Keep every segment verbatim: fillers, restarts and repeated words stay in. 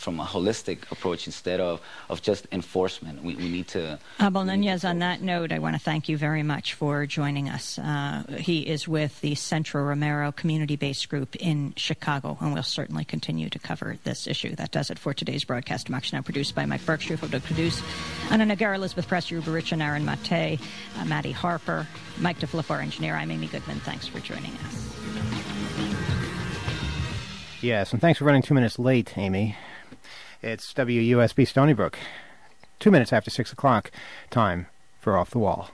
from a holistic approach instead of, of just enforcement. We, we need to... Abel Nunez, on that note, I want to thank you very much for joining us. Uh, he is with the Centro Romero community-based group in Chicago, and we'll certainly continue to cover this issue. That does it for today's broadcast. Democracy Now! Produced by Mike Berkshire, to produce Anna Nagar, Elizabeth Press, Rubarich, and Aaron Mate, uh, Maddie Harper, Mike DeFilippo, our engineer. I'm Amy Goodman. Thanks for joining us. Yes, and thanks for running two minutes late, Amy. It's W U S B Stony Brook. Two minutes after six o'clock. Time for Off the Wall.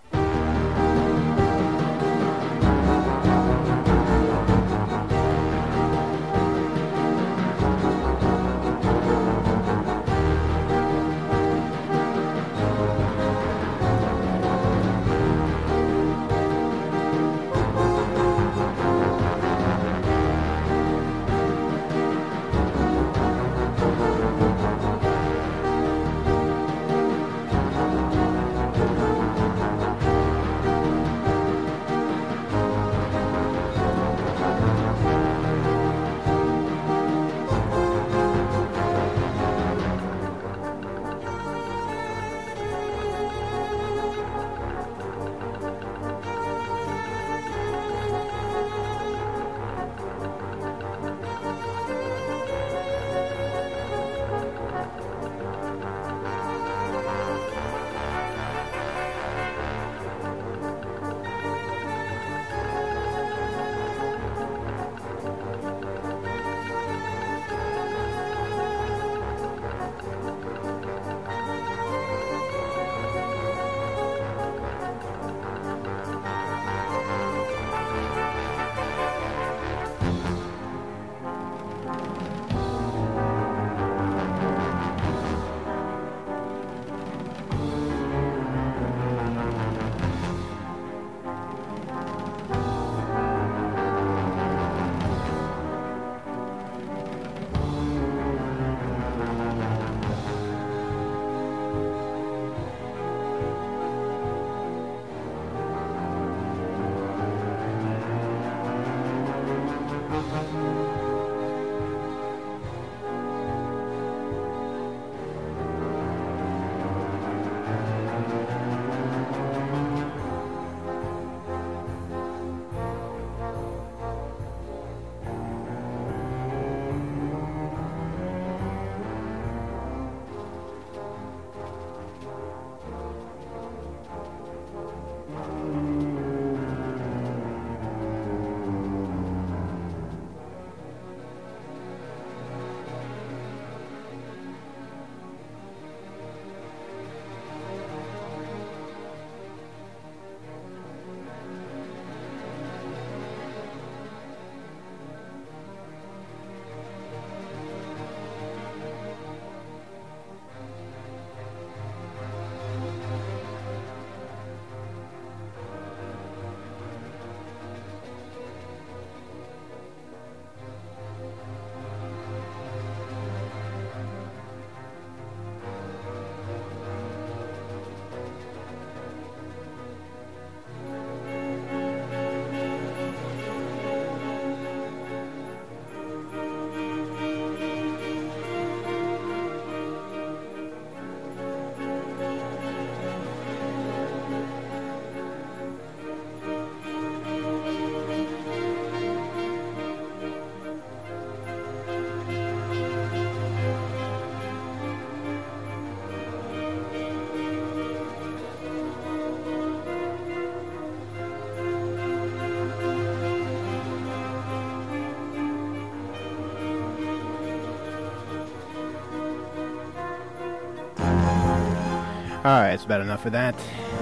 All right, that's about enough of that.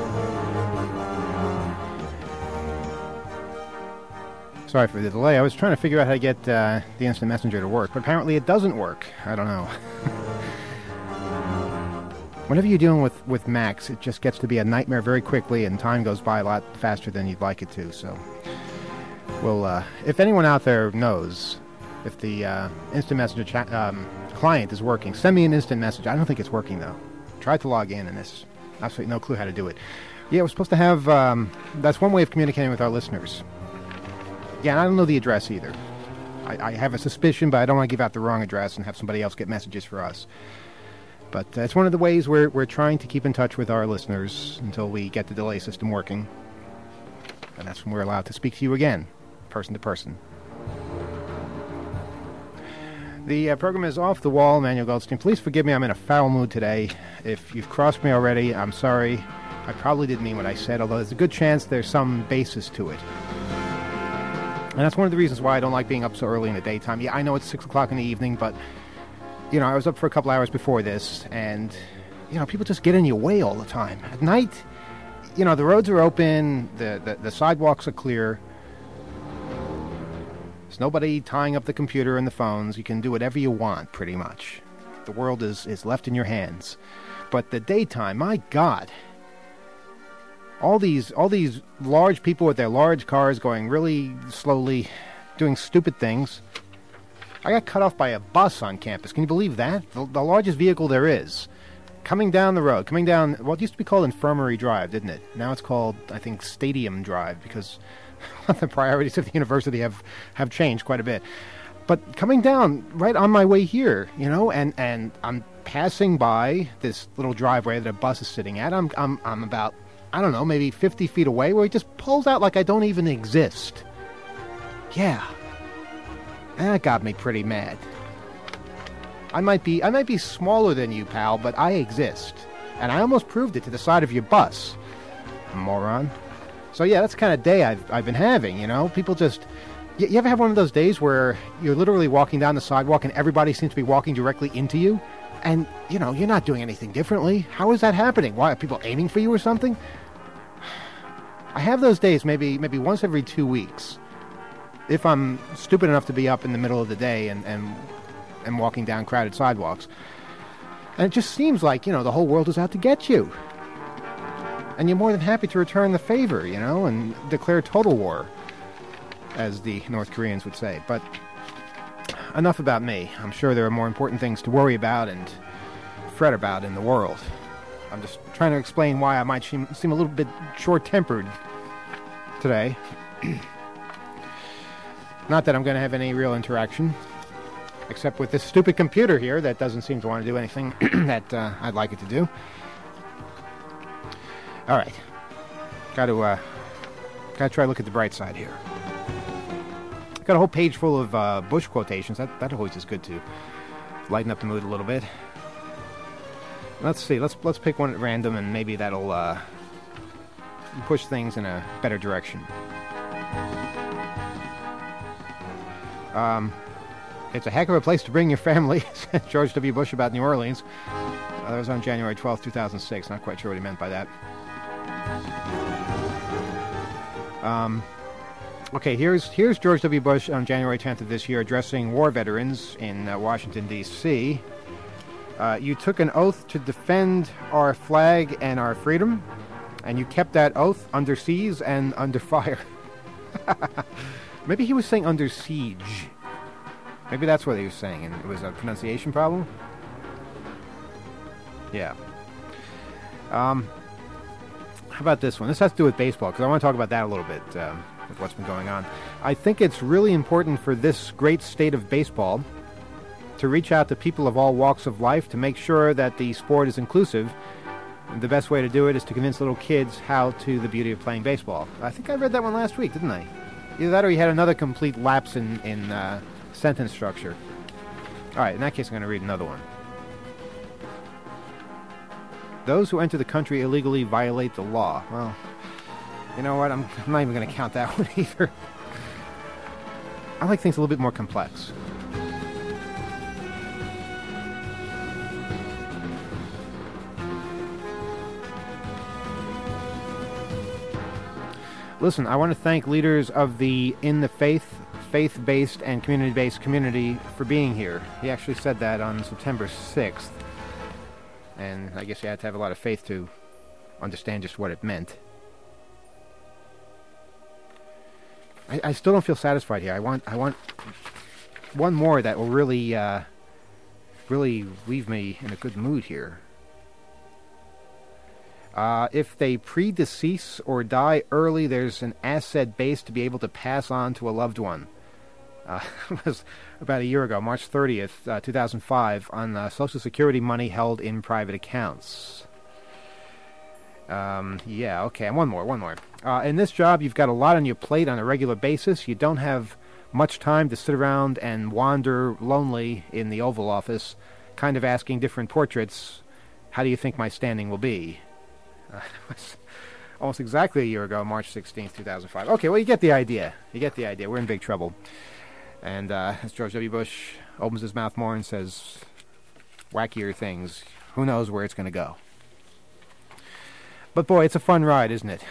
Sorry for the delay. I was trying to figure out how to get uh, the Instant Messenger to work, but apparently it doesn't work. I don't know. Whenever you're dealing with, with Macs, it just gets to be a nightmare very quickly, and time goes by a lot faster than you'd like it to. So, well, uh, if anyone out there knows if the uh, Instant Messenger chat, um, client is working, send me an instant message. I don't think it's working, though. Tried to log in, and there's absolutely no clue how to do it. Yeah, we're supposed to have, um, that's one way of communicating with our listeners. Yeah, and I don't know the address either. I, I have a suspicion, but I don't want to give out the wrong address and have somebody else get messages for us. But uh, it's one of the ways we're, we're trying to keep in touch with our listeners until we get the delay system working. And that's when we're allowed to speak to you again, person to person. The uh, program is Off the Wall. Manuel Goldstein. Please forgive me, I'm in a foul mood today. If you've crossed me already, I'm sorry. I probably didn't mean what I said, although there's a good chance there's some basis to it. And that's one of the reasons why I don't like being up so early in the daytime. Yeah, I know it's six o'clock in the evening, but you know, I was up for a couple hours before this, and, you know, people just get in your way all the time. At night, you know, the roads are open, the, the, the sidewalks are clear. There's nobody tying up the computer and the phones. You can do whatever you want, pretty much. The world is, is left in your hands. But the daytime, my God. All these, all these large people with their large cars going really slowly, doing stupid things. I got cut off by a bus on campus. Can you believe that? The, the largest vehicle there is. Coming down the road. Coming down, well, it used to be called Infirmary Drive, didn't it? Now it's called, I think, Stadium Drive, because the priorities of the university have, have changed quite a bit. But coming down right on my way here, you know, and, and I'm passing by this little driveway that a bus is sitting at. I'm, I'm, I'm about, I don't know, maybe fifty feet away, where he just pulls out like I don't even exist. Yeah. That got me pretty mad. I might be I might be smaller than you, pal, but I exist. And I almost proved it to the side of your bus. Moron. So yeah, that's the kind of day I've, I've been having, you know? People just... You, you ever have one of those days where you're literally walking down the sidewalk and everybody seems to be walking directly into you? And, you know, you're not doing anything differently. How is that happening? Why, are people aiming for you or something? I have those days maybe maybe once every two weeks. If I'm stupid enough to be up in the middle of the day and, and, and walking down crowded sidewalks. And it just seems like, you know, the whole world is out to get you. And you're more than happy to return the favor, you know, and declare total war, as the North Koreans would say. But enough about me. I'm sure there are more important things to worry about and fret about in the world. I'm just trying to explain why I might seem, seem a little bit short-tempered today. Not that I'm going to have any real interaction, except with this stupid computer here that doesn't seem to want to do anything that uh, I'd like it to do. All right. Got to, uh, got to try to look at the bright side here. Got a whole page full of uh, Bush quotations. That, that always is good to lighten up the mood a little bit. Let's see. Let's let's pick one at random, and maybe that'll uh, push things in a better direction. Um, it's a heck of a place to bring your family, said George W. Bush about New Orleans. Uh, that was on January twelfth, two thousand six. Not quite sure what he meant by that. Um, okay, here's here's George W. Bush on January tenth of this year addressing war veterans in uh, Washington, D C Uh, you took an oath to defend our flag and our freedom, and you kept that oath under siege and under fire. Maybe he was saying under siege. Maybe that's what he was saying, and it was a pronunciation problem? Yeah. Um, how about this one? This has to do with baseball, because I want to talk about that a little bit, um, with what's been going on. I think it's really important for this great state of baseball to reach out to people of all walks of life to make sure that the sport is inclusive. And the best way to do it is to convince little kids how to the beauty of playing baseball. I think I read that one last week, didn't I? Either that or you had another complete lapse in, in uh, sentence structure. All right, in that case, I'm going to read another one. Those who enter the country illegally violate the law. Well, you know what? I'm, I'm not even going to count that one either. I like things a little bit more complex. Listen, I want to thank leaders of the In the Faith, faith-based and community-based community for being here. He actually said that on September sixth. And I guess you had to have a lot of faith to understand just what it meant. I, I still don't feel satisfied here. I want I want one more that will really, uh, really leave me in a good mood here. Uh, if they predecease or die early, there's an asset base to be able to pass on to a loved one. Uh, it was about a year ago, March thirtieth, uh, two thousand five, on uh, Social Security money held in private accounts. Um, yeah, okay, and one more, one more. Uh, in this job, you've got a lot on your plate on a regular basis. You don't have much time to sit around and wander lonely in the Oval Office, kind of asking different portraits, how do you think my standing will be? Uh, it was almost exactly a year ago, March sixteenth, two thousand five. Okay, well, you get the idea. You get the idea. We're in big trouble. And uh, as George W. Bush opens his mouth more and says, wackier things, who knows where it's going to go. But boy, it's a fun ride, isn't it?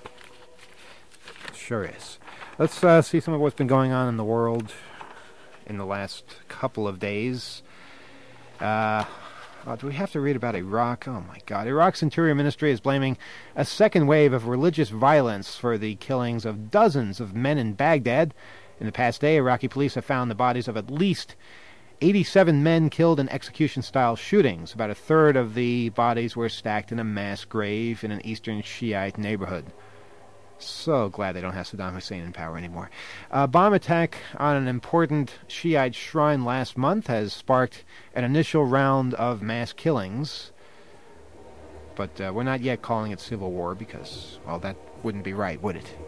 Sure is. Let's uh, see some of what's been going on in the world in the last couple of days. Uh, oh, do we have to read about Iraq? Oh my God. Iraq's Interior Ministry is blaming a second wave of religious violence for the killings of dozens of men in Baghdad. In the past day, Iraqi police have found the bodies of at least eighty-seven men killed in execution-style shootings. About a third of the bodies were stacked in a mass grave in an eastern Shiite neighborhood. So glad they don't have Saddam Hussein in power anymore. A bomb attack on an important Shiite shrine last month has sparked an initial round of mass killings. But uh, we're not yet calling it civil war because, well, that wouldn't be right, would it?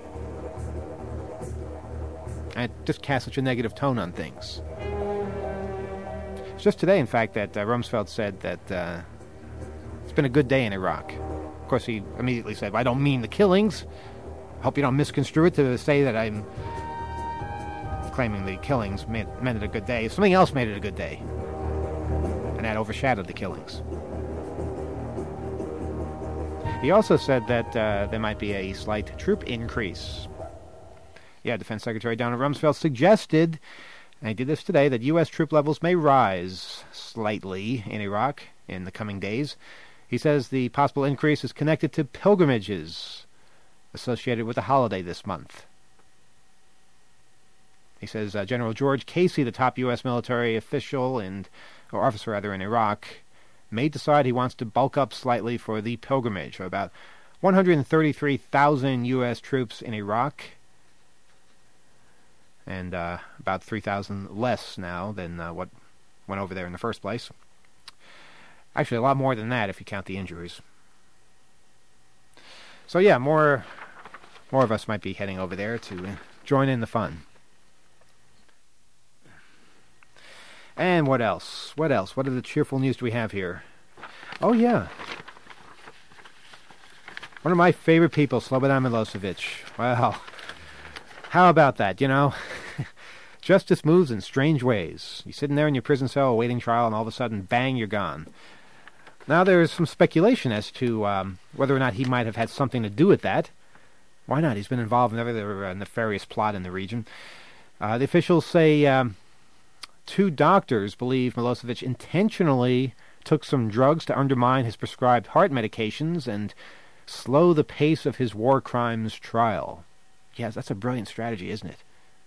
And it just casts such a negative tone on things. It's just today, in fact, that uh, Rumsfeld said that uh, it's been a good day in Iraq. Of course, he immediately said, well, I don't mean the killings. Hope you don't misconstrue it to say that I'm claiming the killings made, meant it a good day. Something else made it a good day. And that overshadowed the killings. He also said that uh, there might be a slight troop increase. Yeah, Defense Secretary Donald Rumsfeld suggested, and he did this today, that U S troop levels may rise slightly in Iraq in the coming days. He says the possible increase is connected to pilgrimages associated with the holiday this month. He says uh, General George Casey, the top U S military official and or officer rather in Iraq, may decide he wants to bulk up slightly for the pilgrimage. So about one hundred thirty-three thousand U S troops in Iraq, and uh, about three thousand less now than uh, what went over there in the first place. Actually, a lot more than that if you count the injuries. So yeah, more more of us might be heading over there to join in the fun. And what else? What else? What are the cheerful news do we have here? Oh yeah. One of my favorite people, Slobodan Milosevic. Well, how about that, you know? Justice moves in strange ways. You're sitting there in your prison cell awaiting trial, and all of a sudden, bang, you're gone. Now there's some speculation as to um, whether or not he might have had something to do with that. Why not? He's been involved in every uh, nefarious plot in the region. Uh, the officials say um, two doctors believe Milosevic intentionally took some drugs to undermine his prescribed heart medications and slow the pace of his war crimes trial. Yes, that's a brilliant strategy, isn't it?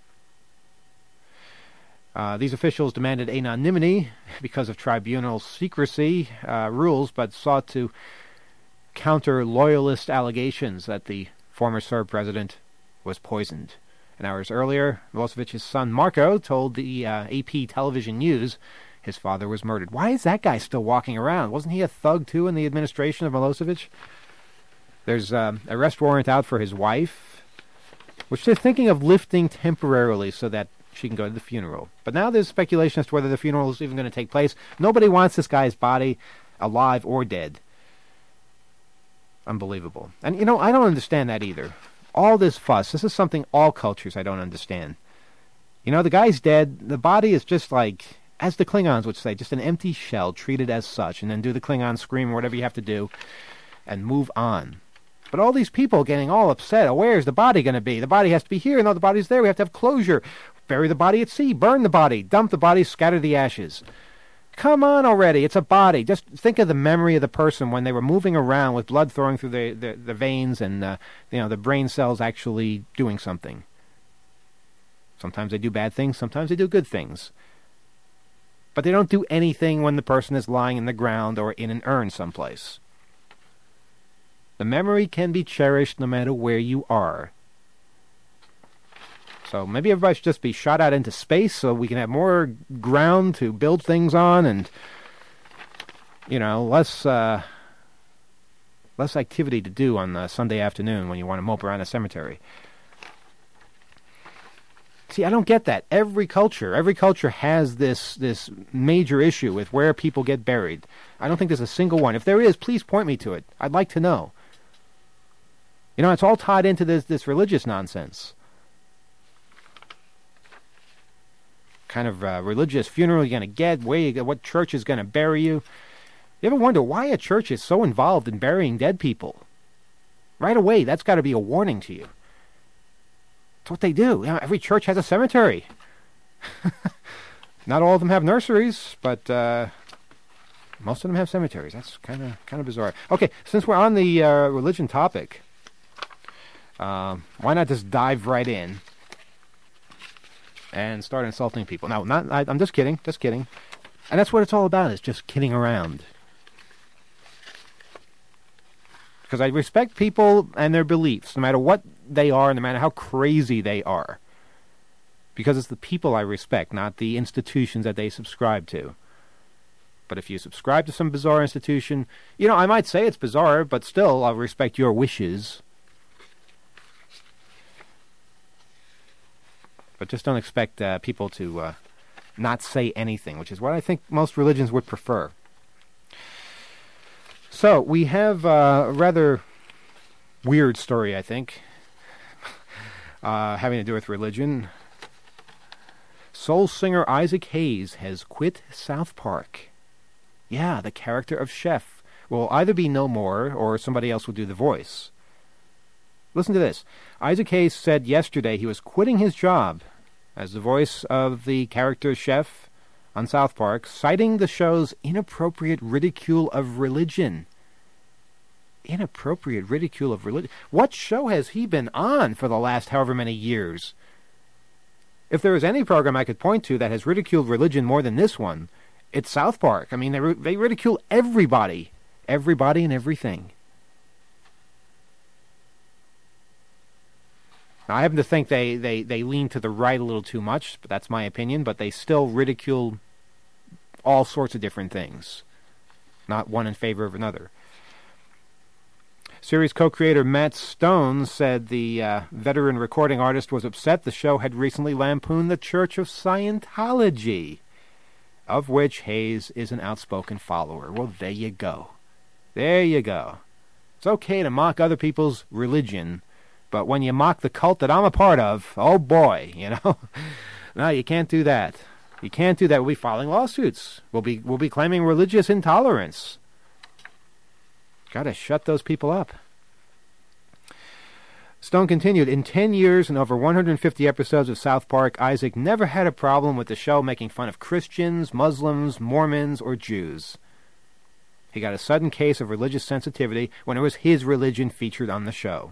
Uh, these officials demanded anonymity because of tribunal secrecy uh, rules, but sought to counter loyalist allegations that the former Serb president was poisoned. And hours earlier, Milosevic's son Marko told the uh, A P television news his father was murdered. Why is that guy still walking around? Wasn't he a thug, too, in the administration of Milosevic? There's an uh, arrest warrant out for his wife, which they're thinking of lifting temporarily so that she can go to the funeral. But now there's speculation as to whether the funeral is even going to take place. Nobody wants this guy's body alive or dead. Unbelievable. And, you know, I don't understand that either. All this fuss, this is something all cultures I don't understand. You know, the guy's dead. The body is just like, as the Klingons would say, just an empty shell treated as such, and then do the Klingon scream or whatever you have to do and move on. But all these people getting all upset. Oh, where's the body going to be? The body has to be here. No, the body's there. We have to have closure. Bury the body at sea. Burn the body. Dump the body. Scatter the ashes. Come on already. It's a body. Just think of the memory of the person when they were moving around with blood flowing through the, the, the veins and uh, you know the brain cells actually doing something. Sometimes they do bad things. Sometimes they do good things. But they don't do anything when the person is lying in the ground or in an urn someplace. The memory can be cherished no matter where you are. So maybe everybody should just be shot out into space so we can have more ground to build things on and, you know, less uh, less activity to do on the Sunday afternoon when you want to mope around a cemetery. See, I don't get that. Every culture, every culture has this this major issue with where people get buried. I don't think there's a single one. If there is, please point me to it. I'd like to know. You know, it's all tied into this this religious nonsense. Kind of uh, religious funeral you're going to get, where you, what church is going to bury you. You ever wonder why a church is so involved in burying dead people? Right away, that's got to be a warning to you. That's what they do. You know, every church has a cemetery. Not all of them have nurseries, but uh, most of them have cemeteries. That's kind of kind of bizarre. Okay, since we're on the uh, religion topic, uh, why not just dive right in and start insulting people? No, not. I, I'm just kidding. Just kidding. And that's what it's all about. Is just kidding around. Because I respect people and their beliefs, no matter what they are, no matter how crazy they are. Because it's the people I respect, not the institutions that they subscribe to. But if you subscribe to some bizarre institution, you know, I might say it's bizarre, but still, I'll respect your wishes. But just don't expect uh, people to uh, not say anything, which is what I think most religions would prefer. So, we have uh, a rather weird story, I think, uh, having to do with religion. Soul singer Isaac Hayes has quit South Park. Yeah, the character of Chef will either be no more or somebody else will do the voice. Listen to this. Isaac Hayes said yesterday he was quitting his job as the voice of the character Chef on South Park, citing the show's inappropriate ridicule of religion. Inappropriate ridicule of religion? What show has he been on for the last however many years? If there is any program I could point to that has ridiculed religion more than this one, it's South Park. I mean, they, they ridicule everybody. Everybody and everything. Now, I happen to think they, they, they lean to the right a little too much, but that's my opinion, but they still ridicule all sorts of different things, not one in favor of another. Series co-creator Matt Stone said the uh, veteran recording artist was upset the show had recently lampooned the Church of Scientology, of which Hayes is an outspoken follower. Well, there you go. There you go. It's okay to mock other people's religion, but when you mock the cult that I'm a part of, oh boy, you know. No, you can't do that. You can't do that. We'll be filing lawsuits. We'll be we'll be claiming religious intolerance. Gotta shut those people up. Stone continued, in ten years and over one hundred fifty episodes of South Park, Isaac never had a problem with the show making fun of Christians, Muslims, Mormons, or Jews. He got a sudden case of religious sensitivity when it was his religion featured on the show.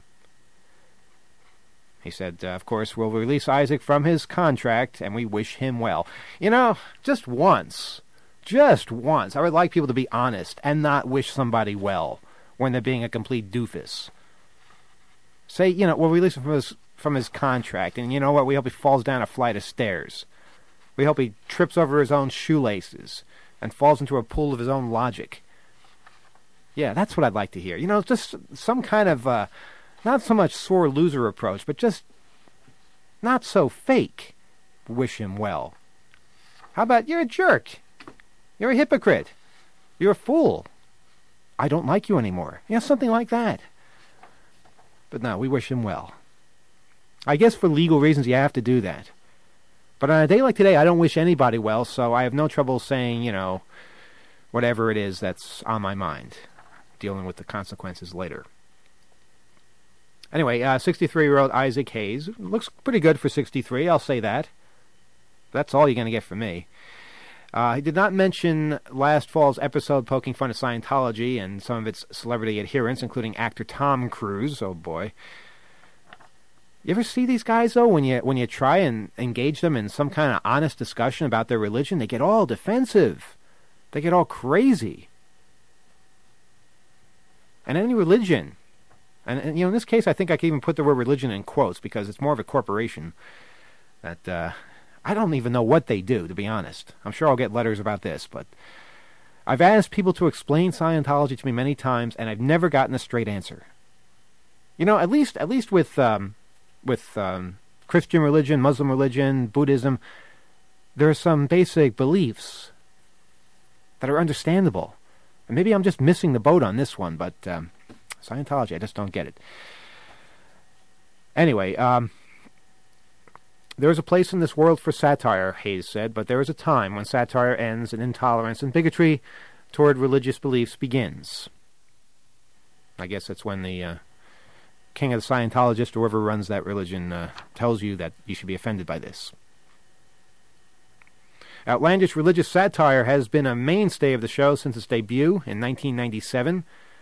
He said, uh, of course, we'll release Isaac from his contract, and we wish him well. You know, just once, just once, I would like people to be honest and not wish somebody well when they're being a complete doofus. Say, you know, we'll release him from his, from his contract, and you know what, we hope he falls down a flight of stairs. We hope he trips over his own shoelaces and falls into a pool of his own logic. Yeah, that's what I'd like to hear. You know, just some kind of... Uh, Not so much sore loser approach, but just not so fake. Wish him well. How about, you're a jerk. You're a hypocrite. You're a fool. I don't like you anymore. You know, something like that. But no, we wish him well. I guess for legal reasons you have to do that. But on a day like today, I don't wish anybody well, so I have no trouble saying, you know, whatever it is that's on my mind. Dealing with the consequences later. Anyway, uh, sixty-three-year-old Isaac Hayes looks pretty good for sixty-three, I'll say that. That's all you're going to get from me. Uh, he did not mention last fall's episode poking fun at Scientology and some of its celebrity adherents, including actor Tom Cruise. Oh, boy. You ever see these guys, though, when you when you try and engage them in some kind of honest discussion about their religion? They get all defensive. They get all crazy. And any religion... And, and, you know, in this case, I think I can even put the word religion in quotes because it's more of a corporation. That uh, I don't even know what they do, to be honest. I'm sure I'll get letters about this, but I've asked people to explain Scientology to me many times, and I've never gotten a straight answer. You know, at least at least with um, with um, Christian religion, Muslim religion, Buddhism, there are some basic beliefs that are understandable. And maybe I'm just missing the boat on this one, but um, Scientology, I just don't get it. Anyway, um, there is a place in this world for satire, Hayes said, but there is a time when satire ends and intolerance and bigotry toward religious beliefs begins. I guess that's when the uh, king of the Scientologists, or whoever runs that religion, uh, tells you that you should be offended by this. Outlandish religious satire has been a mainstay of the show since its debut in nineteen ninety-seven. In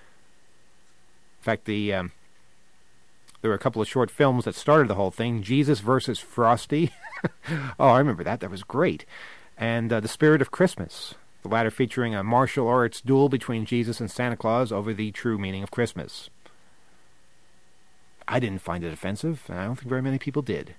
fact, the um, there were a couple of short films that started the whole thing. Jesus versus Frosty. Oh, I remember that. That was great. And uh, The Spirit of Christmas, the latter featuring a martial arts duel between Jesus and Santa Claus over the true meaning of Christmas. I didn't find it offensive, and I don't think very many people did.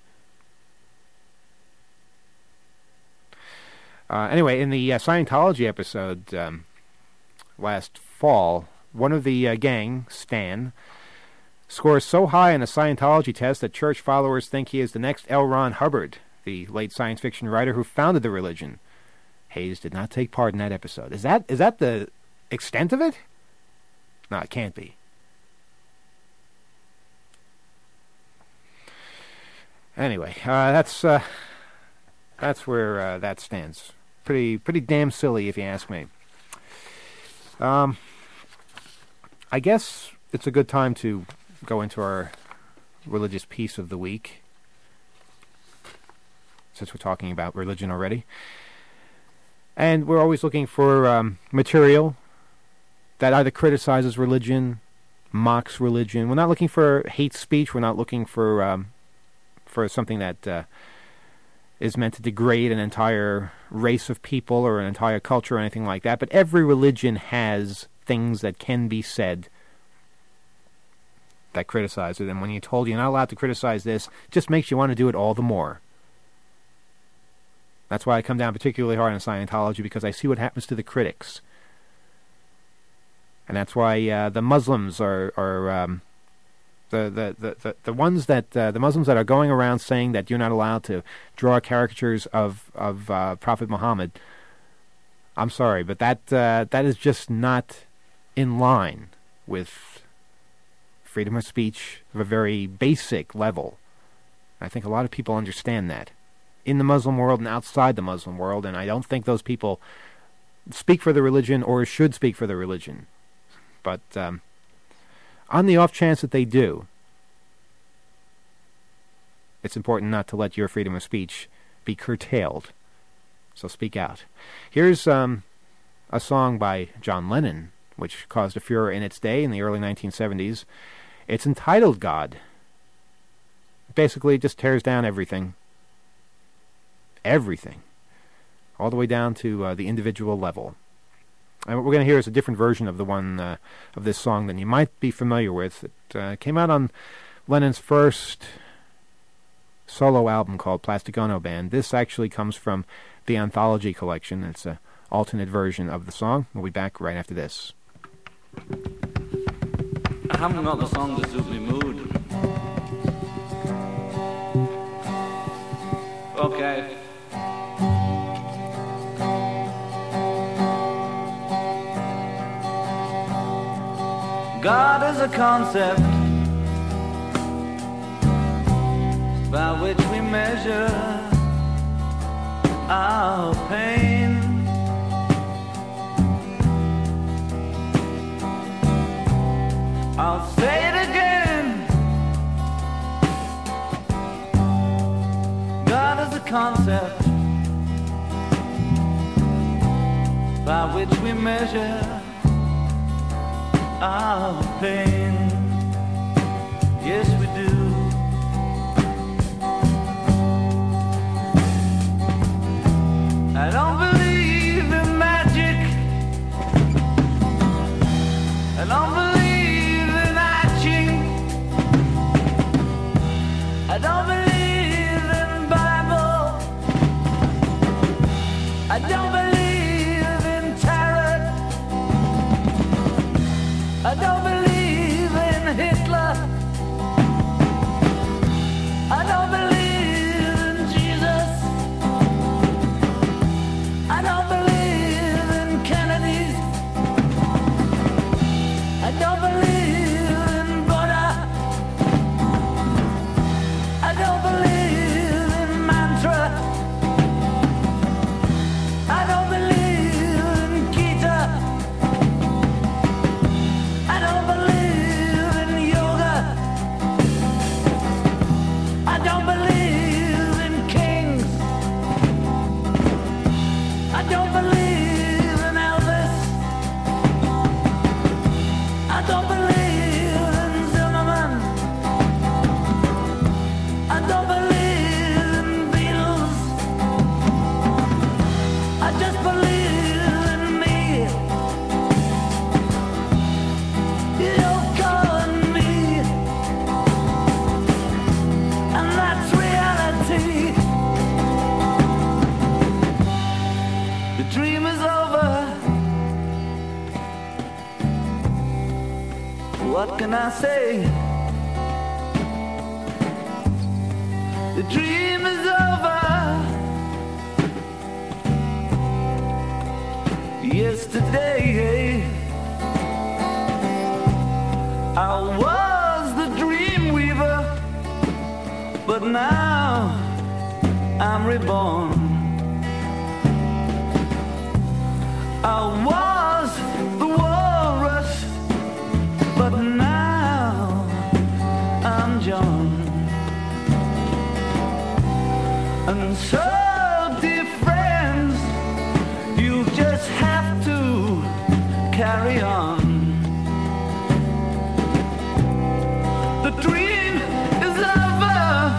Uh, anyway, in the uh, Scientology episode um, last fall, one of the uh, gang, Stan, scores so high in a Scientology test that church followers think he is the next L. Ron Hubbard, the late science fiction writer who founded the religion. Hayes did not take part in that episode. Is that is that the extent of it? No, it can't be. Anyway, uh, that's uh, that's where uh, that stands. Pretty pretty damn silly, if you ask me. Um, I guess it's a good time to go into our religious piece of the week, since we're talking about religion already. And we're always looking for um, material that either criticizes religion, mocks religion. We're not looking for hate speech. We're not looking for um, for something that uh, is meant to degrade an entire race of people or an entire culture or anything like that. But every religion has things that can be said that criticize it. And when you're told you're not allowed to criticize this, it just makes you want to do it all the more. That's why I come down particularly hard on Scientology, because I see what happens to the critics. And that's why uh, the Muslims are... are um, The, the, the, the, the ones that, uh, the Muslims that are going around saying that you're not allowed to draw caricatures of, of uh, Prophet Muhammad, I'm sorry, but that, uh, that is just not in line with freedom of speech of a very basic level. I think a lot of people understand that, in the Muslim world and outside the Muslim world, and I don't think those people speak for the religion or should speak for the religion. But... Um, on the off chance that they do, it's important not to let your freedom of speech be curtailed. So speak out. Here's um, a song by John Lennon, which caused a furor in its day in the early nineteen seventies. It's entitled God. Basically, it just tears down everything. Everything. All the way down to uh, the individual level. And what we're going to hear is a different version of the one uh, of this song than you might be familiar with. It uh, came out on Lennon's first solo album called Plastic Ono Band. This actually comes from the Anthology collection. It's an alternate version of the song. We'll be back right after this. I haven't got the song to suit my mood. Okay. God is a concept by which we measure our pain. I'll say it again. God is a concept by which we measure our pain. Yes, we do. I don't believe in magic. I don't believe in hatching. I don't believe in Bible don't believe in tarot. I don't believe in Hitler. I don't believe in Jesus. I don't believe in Kennedy. I don't believe in Buddha. I don't believe in mantra. I don't believe in Gita. I don't believe in yoga. I don't believe in kings. I don't believe in Elvis. I don't believe in Zimmerman. I don't believe in Beatles. I just believe in me. Yoko and me. And that's reality. The dream is over. What can I say? The dream is over. Yesterday I was the dream weaver, but now I'm reborn. I was the walrus, but now I'm John. And so, dear friends, you just have to carry on. The dream is over.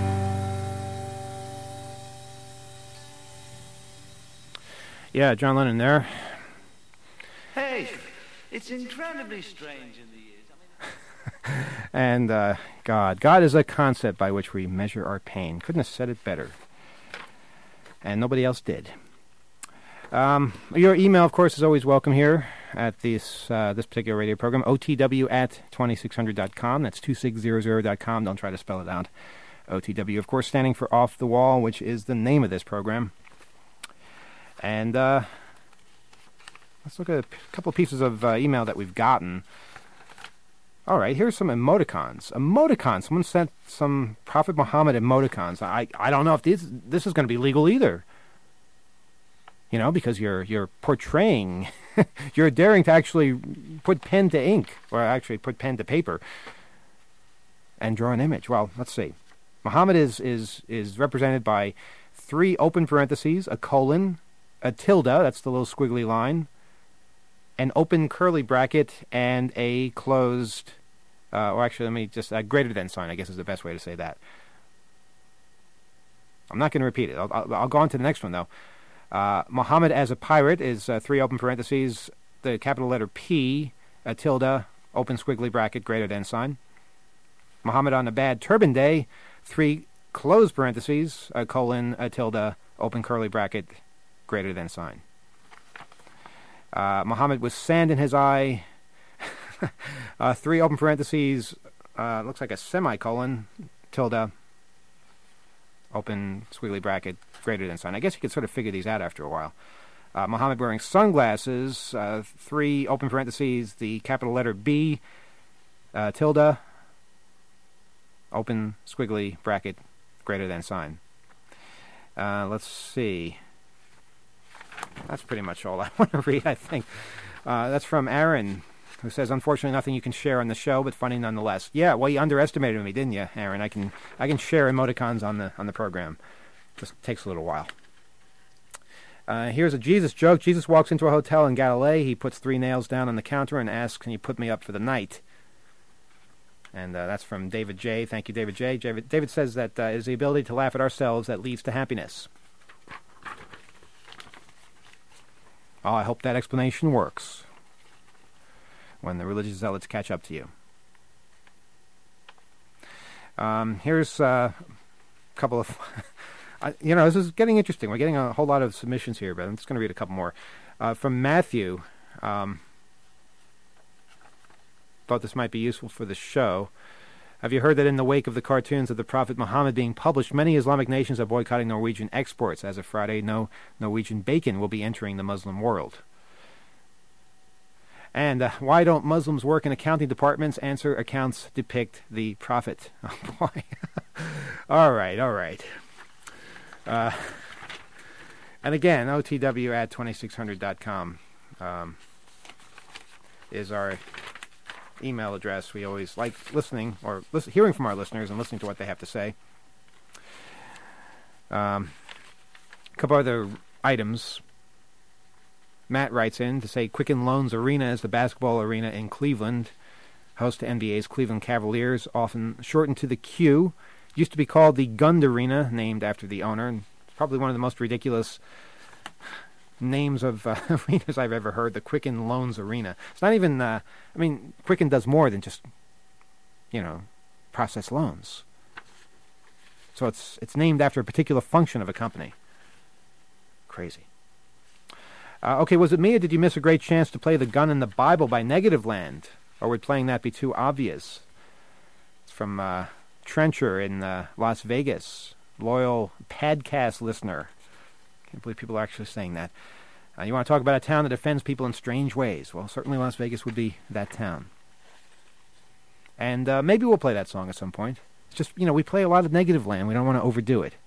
Yeah, John Lennon there. Hey, it's incredibly strange in the years. I mean, And uh, God. God is a concept by which we measure our pain. Couldn't have said it better. And nobody else did. Um, your email, of course, is always welcome here at this uh, this particular radio program. O T W at twenty-six hundred dot com. That's two six zero zero dot com. Don't try to spell it out. O T W, of course, standing for Off the Wall, which is the name of this program. And uh, let's look at a p- couple of pieces of uh, email that we've gotten. All right, here's some emoticons. Emoticons. Someone sent some Prophet Muhammad emoticons. I, I don't know if this, this is going to be legal either. You know, because you're you're portraying, you're daring to actually put pen to ink, or actually put pen to paper, and draw an image. Well, let's see. Muhammad is is is represented by three open parentheses, a colon, a tilde, that's the little squiggly line, an open curly bracket, and a closed, uh, or actually, let me just, a greater than sign, I guess is the best way to say that. I'm not going to repeat it. I'll, I'll, I'll go on to the next one, though. Uh, Muhammad as a pirate is uh, three open parentheses, the capital letter P, a tilde, open squiggly bracket, greater than sign. Muhammad on a bad turban day, three closed parentheses, a colon, a tilde, open curly bracket, greater than sign. Uh, Muhammad with sand in his eye, uh, three open parentheses, uh, looks like a semicolon, tilde, open squiggly bracket, greater than sign. I guess you could sort of figure these out after a while. Uh, Muhammad wearing sunglasses, uh, three open parentheses, the capital letter B, uh, tilde, open squiggly bracket, greater than sign. Uh, let's see. That's pretty much all I want to read, I think. Uh, that's from Aaron, who says, unfortunately, nothing you can share on the show, but funny nonetheless. Yeah, well, you underestimated me, didn't you, Aaron? I can I can share emoticons on the on the program. Just takes a little while. Uh, here's a Jesus joke. Jesus walks into a hotel in Galilee. He puts three nails down on the counter and asks, can you put me up for the night? And uh, that's from David J. Thank you, David J. David, David says that uh, it is the ability to laugh at ourselves that leads to happiness. Oh, I hope that explanation works when the religious zealots catch up to you. Um, here's uh, a couple of Uh, you know, this is getting interesting. We're getting a whole lot of submissions here, but I'm just going to read a couple more. Uh, from Matthew, um, thought this might be useful for the show. Have you heard that in the wake of the cartoons of the Prophet Muhammad being published, many Islamic nations are boycotting Norwegian exports? As of Friday, no Norwegian bacon will be entering the Muslim world. And uh, why don't Muslims work in accounting departments? Answer, accounts depict the Prophet. Oh, boy. all right, all right. Uh, and again, O T W at twenty-six hundred dot com um, is our email address. We always like listening or listen, hearing from our listeners and listening to what they have to say. Um, a couple other items. Matt writes in to say Quicken Loans Arena is the basketball arena in Cleveland, host to N B A's Cleveland Cavaliers, often shortened to the Q. Used to be called the Gund Arena, named after the owner. And it's probably one of the most ridiculous names of uh, arenas I've ever heard, the Quicken Loans Arena. It's not even, uh, I mean, Quicken does more than just, you know, process loans. So it's it's named after a particular function of a company. Crazy. Uh, okay, was it me or did you miss a great chance to play The Gun in the Bible by Negativland? Or would playing that be too obvious? It's from uh, Trencher in uh, Las Vegas. Loyal podcast listener. Can't believe people are actually saying that. Uh, you want to talk about a town that offends people in strange ways? Well, certainly Las Vegas would be that town. And uh, maybe we'll play that song at some point. It's just, you know, we play a lot of Negativland. We don't want to overdo it.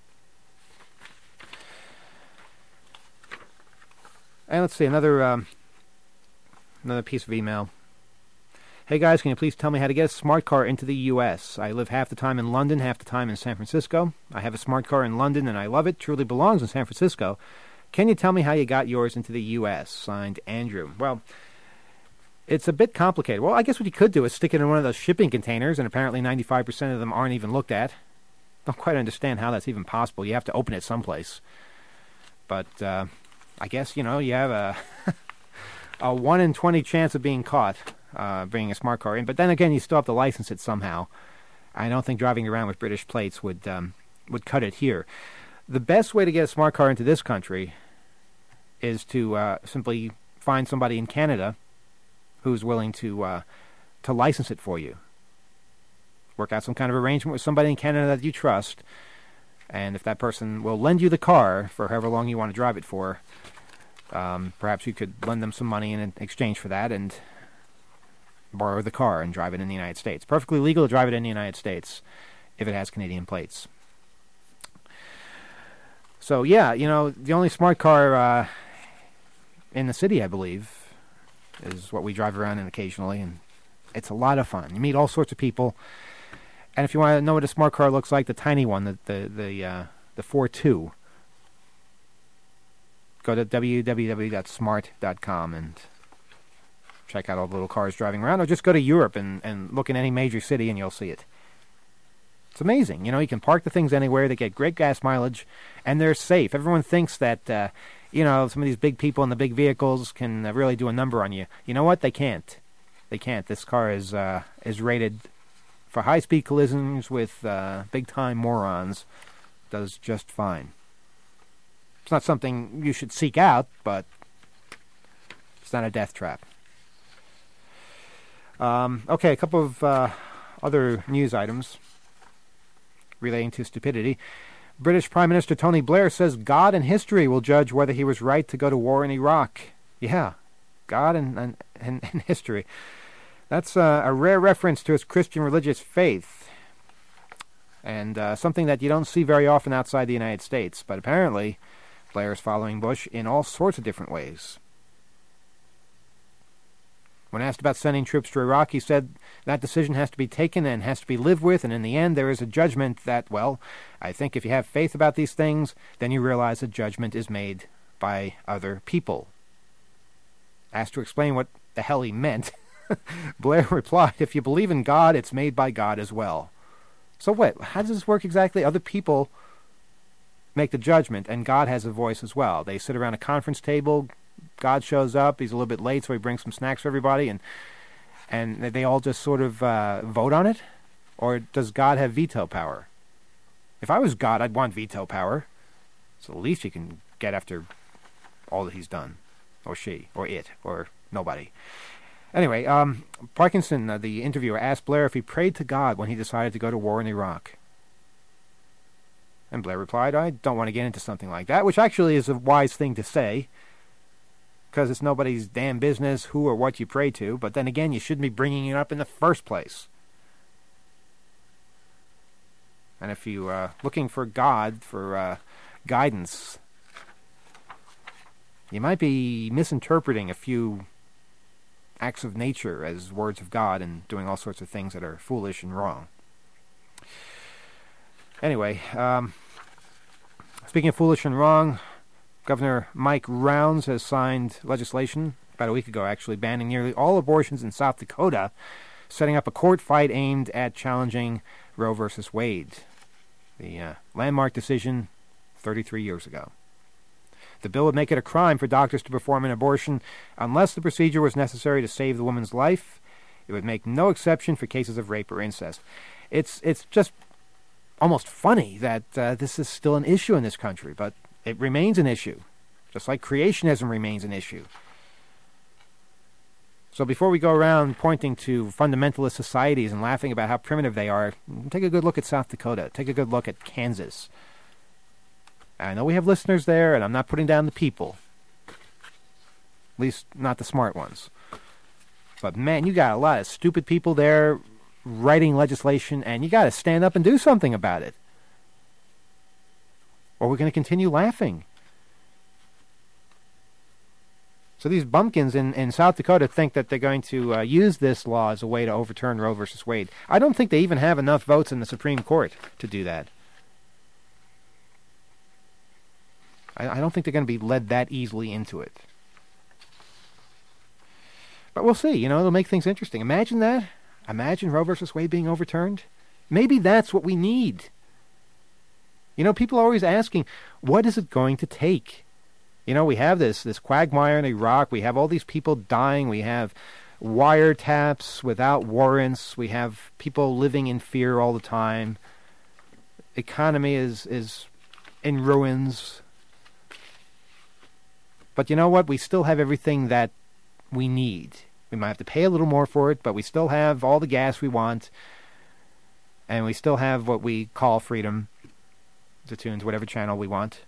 And let's see, another um, another piece of email. Hey guys, can you please tell me how to get a smart car into the U S? I live half the time in London, half the time in San Francisco. I have a smart car in London and I love it. Truly belongs in San Francisco. Can you tell me how you got yours into the U S? Signed, Andrew. Well, it's a bit complicated. Well, I guess what you could do is stick it in one of those shipping containers, and apparently ninety-five percent of them aren't even looked at. Don't quite understand how that's even possible. You have to open it someplace. But uh, I guess, you know, you have a a one in twenty chance of being caught uh, bringing a smart car in. But then again, you still have to license it somehow. I don't think driving around with British plates would um, would cut it here. The best way to get a smart car into this country is to uh, simply find somebody in Canada who's willing to uh, to license it for you. Work out some kind of arrangement with somebody in Canada that you trust, and if that person will lend you the car for however long you want to drive it for, um, perhaps you could lend them some money in exchange for that and borrow the car and drive it in the United States. Perfectly legal to drive it in the United States if it has Canadian plates. So, yeah, you know, the only smart car uh, in the city, I believe, is what we drive around in occasionally, and it's a lot of fun. You meet all sorts of people, and if you want to know what a smart car looks like, the tiny one, the the the, uh, the four two, go to w w w dot smart dot com and check out all the little cars driving around, or just go to Europe and, and look in any major city and you'll see it. It's amazing. You know, you can park the things anywhere. They get great gas mileage, and they're safe. Everyone thinks that, uh, you know, some of these big people in the big vehicles can uh, really do a number on you. You know what? They can't. They can't. This car is uh, is rated for high-speed collisions with uh, big-time morons. Does just fine. It's not something you should seek out, but it's not a death trap. Um, okay, a couple of uh, other news items relating to stupidity. British Prime Minister Tony Blair says God and history will judge whether he was right to go to war in Iraq. Yeah, God and, and, and, and history. That's uh, a rare reference to his Christian religious faith, and uh, something that you don't see very often outside the United States. But apparently, Blair is following Bush in all sorts of different ways. When asked about sending troops to Iraq, he said that decision has to be taken and has to be lived with, and in the end there is a judgment that, well, I think if you have faith about these things, then you realize that judgment is made by other people. Asked to explain what the hell he meant, Blair replied, if you believe in God, it's made by God as well. So what? How does this work exactly? Other people make the judgment, and God has a voice as well. They sit around a conference table, God shows up, he's a little bit late, so he brings some snacks for everybody, and and they all just sort of uh, vote on it? Or does God have veto power? If I was God, I'd want veto power. So the least he can get after all that he's done. Or she, or it, or nobody. Anyway, um, Parkinson, uh, the interviewer, asked Blair if he prayed to God when he decided to go to war in Iraq. And Blair replied, I don't want to get into something like that, which actually is a wise thing to say, because it's nobody's damn business who or what you pray to, but then again, you shouldn't be bringing it up in the first place. And if you're uh, looking for God, for uh, guidance, you might be misinterpreting a few acts of nature as words of God and doing all sorts of things that are foolish and wrong. Anyway, um, speaking of foolish and wrong, Governor Mike Rounds has signed legislation, about a week ago actually, banning nearly all abortions in South Dakota, setting up a court fight aimed at challenging Roe versus Wade, the uh, landmark decision thirty-three years ago. The bill would make it a crime for doctors to perform an abortion unless the procedure was necessary to save the woman's life. It would make no exception for cases of rape or incest. It's it's just almost funny that uh, this is still an issue in this country, but it remains an issue, just like creationism remains an issue. So before we go around pointing to fundamentalist societies and laughing about how primitive they are, take a good look at South Dakota. Take a good look at Kansas. I know we have listeners there, and I'm not putting down the people. At least not the smart ones. But man, you got a lot of stupid people there writing legislation, and you got to stand up and do something about it. Or we're going to continue laughing. So these bumpkins in, in South Dakota think that they're going to uh, use this law as a way to overturn Roe versus Wade. I don't think they even have enough votes in the Supreme Court to do that. I, I don't think they're going to be led that easily into it. But we'll see. You know, it'll make things interesting. Imagine that. Imagine Roe versus Wade being overturned. Maybe that's what we need. You know, people are always asking, what is it going to take? You know, we have this, this quagmire in Iraq. We have all these people dying. We have wiretaps without warrants. We have people living in fear all the time. Economy is, is in ruins. But you know what? We still have everything that we need. We might have to pay a little more for it, but we still have all the gas we want. And we still have what we call freedom to tune to whatever channel we want.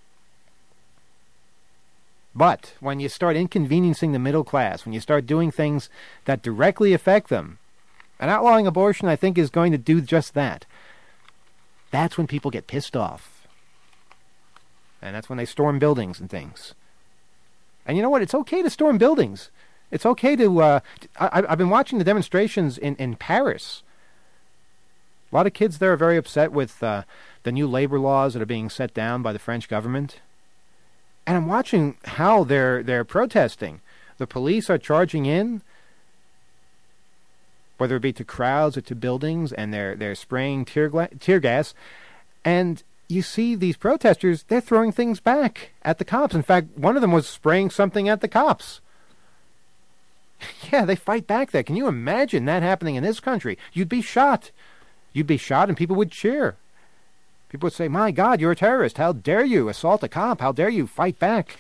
But when you start inconveniencing the middle class, when you start doing things that directly affect them, and outlawing abortion, I think, is going to do just that. That's when people get pissed off. And that's when they storm buildings and things. And you know what? It's okay to storm buildings. It's okay to... Uh, I, I've been watching the demonstrations in, in Paris. A lot of kids there are very upset with uh, the new labor laws that are being set down by the French government. And I'm watching how they're they're protesting. The police are charging in, whether it be to crowds or to buildings, and they're they're spraying tear, gla- tear gas. And you see these protesters, they're throwing things back at the cops. In fact, one of them was spraying something at the cops. Yeah, they fight back there. Can you imagine that happening in this country? You'd be shot. You'd be shot and people would cheer. People would say, my God, you're a terrorist. How dare you assault a cop? How dare you fight back?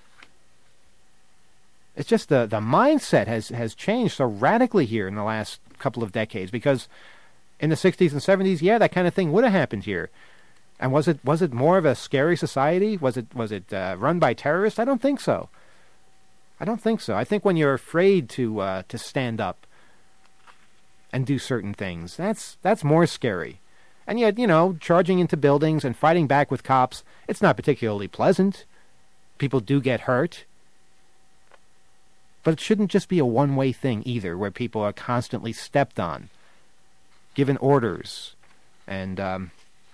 It's just the, the mindset has, has changed so radically here in the last couple of decades, because in the sixties and seventies, yeah, that kind of thing would have happened here. And was it was it more of a scary society? Was it was it uh, run by terrorists? I don't think so. I don't think so. I think when you're afraid to uh, to stand up and do certain things, that's that's more scary. And yet, you know, charging into buildings and fighting back with cops, it's not particularly pleasant. People do get hurt. But it shouldn't just be a one-way thing either, where people are constantly stepped on, given orders, and um,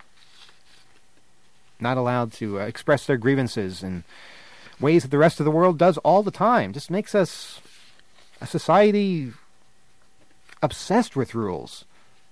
not allowed to uh, express their grievances in ways that the rest of the world does all the time. Just makes us a society obsessed with rules.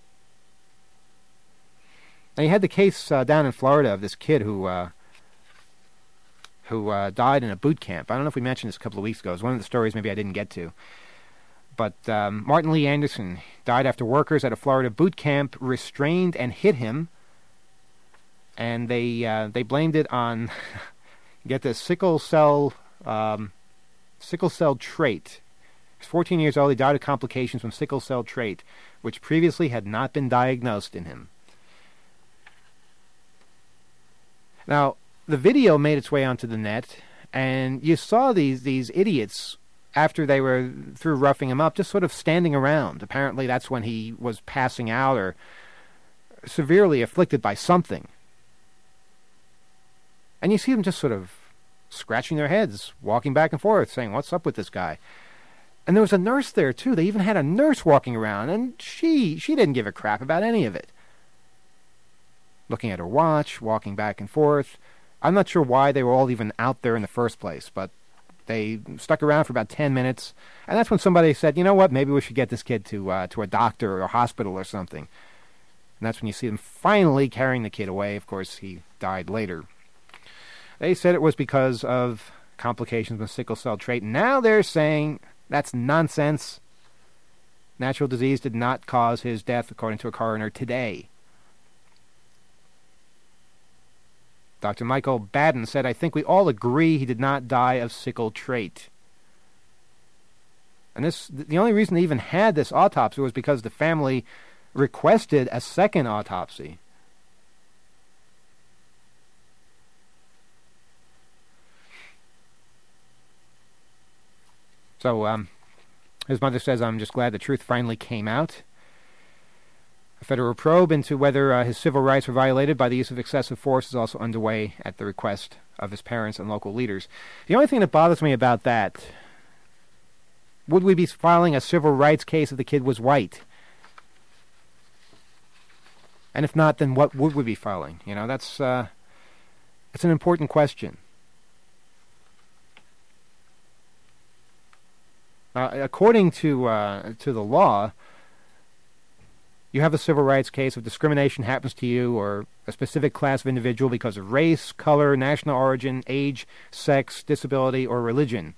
Now, you had the case uh, down in Florida of this kid who uh, who uh, died in a boot camp. I don't know if we mentioned this a couple of weeks ago. It was one of the stories maybe I didn't get to. But um, Martin Lee Anderson died after workers at a Florida boot camp restrained and hit him and they uh, they blamed it on, get this, sickle cell um, sickle cell trait. He was fourteen years old. He died of complications from sickle cell trait, which previously had not been diagnosed in him. Now, the video made its way onto the net, and you saw these these idiots, after they were through roughing him up, just sort of standing around. Apparently that's when he was passing out or severely afflicted by something. And you see them just sort of scratching their heads, walking back and forth, saying, what's up with this guy? And there was a nurse there, too. They even had a nurse walking around, and she she didn't give a crap about any of it. Looking at her watch, walking back and forth. I'm not sure why they were all even out there in the first place, but they stuck around for about ten minutes, and that's when somebody said, you know what, maybe we should get this kid to uh, to a doctor or a hospital or something. And that's when you see them finally carrying the kid away. Of course, he died later. They said it was because of complications with sickle cell trait. Now they're saying that's nonsense. Natural disease did not cause his death, according to a coroner today. Doctor Michael Baden said, I think we all agree he did not die of sickle trait. And this, the only reason they even had this autopsy was because the family requested a second autopsy. So, um, his mother says, I'm just glad the truth finally came out. A federal probe into whether uh, his civil rights were violated by the use of excessive force is also underway at the request of his parents and local leaders. The only thing that bothers me about that, would we be filing a civil rights case if the kid was white? And if not, then what would we be filing? You know, that's uh, it's an important question. Uh, according to uh, to the law, you have a civil rights case if discrimination happens to you or a specific class of individual because of race, color, national origin, age, sex, disability, or religion.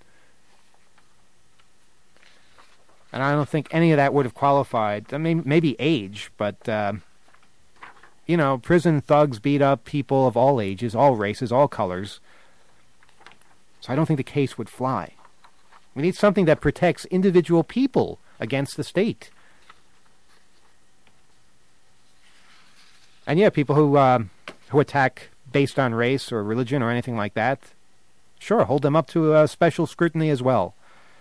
And I don't think any of that would have qualified. I mean, maybe age, but, uh, you know, prison thugs beat up people of all ages, all races, all colors. So I don't think the case would fly. We need something that protects individual people against the state. And yeah, people who um, who attack based on race or religion or anything like that, sure, hold them up to uh, special scrutiny as well.